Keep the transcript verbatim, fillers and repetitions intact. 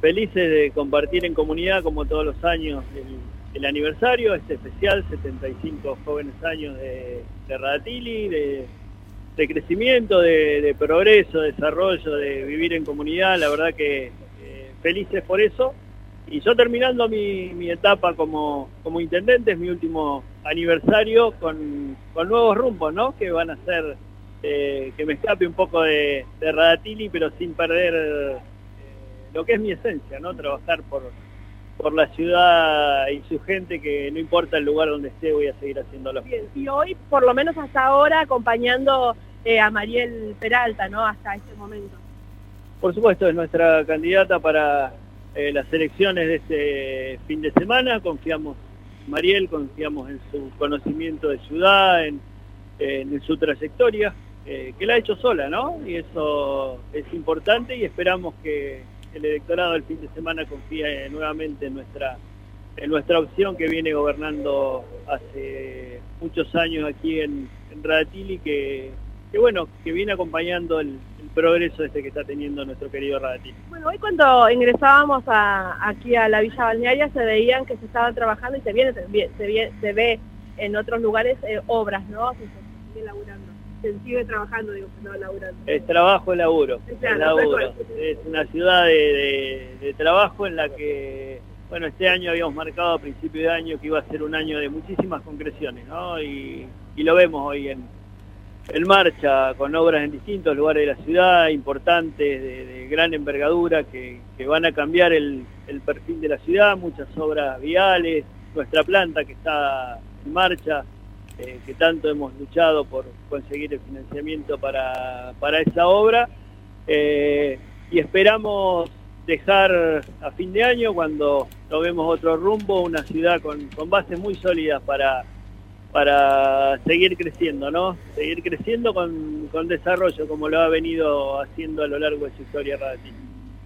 felices de compartir en comunidad, como todos los años, el, el aniversario, este especial, setenta y cinco jóvenes años de, de Radatili, de, de crecimiento, de, de progreso, de desarrollo, de vivir en comunidad. La verdad que eh, felices por eso. Y yo terminando mi, mi etapa como, como intendente, es mi último aniversario con, con nuevos rumbos, ¿no? Que van a ser, eh, que me escape un poco de, de Radatili, pero sin perder eh, lo que es mi esencia, ¿no? Trabajar por, por la ciudad y su gente, que no importa el lugar donde esté, voy a seguir haciéndolo. Bien, y hoy, por lo menos hasta ahora, acompañando eh, a Mariel Peralta, ¿no? Hasta este momento. Por supuesto, es nuestra candidata para Eh, las elecciones de este fin de semana. Confiamos en Mariel, confiamos en su conocimiento de ciudad, en, en, en su trayectoria, eh, que la ha hecho sola, ¿no? Y eso es importante, y esperamos que el electorado del fin de semana confíe nuevamente en nuestra, en nuestra opción, que viene gobernando hace muchos años aquí en, en Radatili, que, que bueno, que viene acompañando el, el progreso este que está teniendo nuestro querido Radatili. Bueno, hoy cuando ingresábamos a, aquí a la Villa Balnearia se veían que se estaban trabajando, y se viene, se, se, se ve en otros lugares eh, obras, ¿no? Se, se sigue laburando, se sigue trabajando, digo, no laburando. Es trabajo, es laburo, Claro, es laburo. Es una ciudad de, de, de trabajo en la que, bueno, este año habíamos marcado a principio de año que iba a ser un año de muchísimas concreciones, ¿no? Y, y lo vemos hoy en en marcha, con obras en distintos lugares de la ciudad, importantes, de, de gran envergadura, que, que van a cambiar el, el perfil de la ciudad, muchas obras viales, nuestra planta que está en marcha, eh, que tanto hemos luchado por conseguir el financiamiento para, para esa obra, eh, y esperamos dejar a fin de año, cuando tomemos otro rumbo, una ciudad con, con bases muy sólidas para para seguir creciendo, ¿no? Seguir creciendo con, con desarrollo, como lo ha venido haciendo a lo largo de su historia Radatili.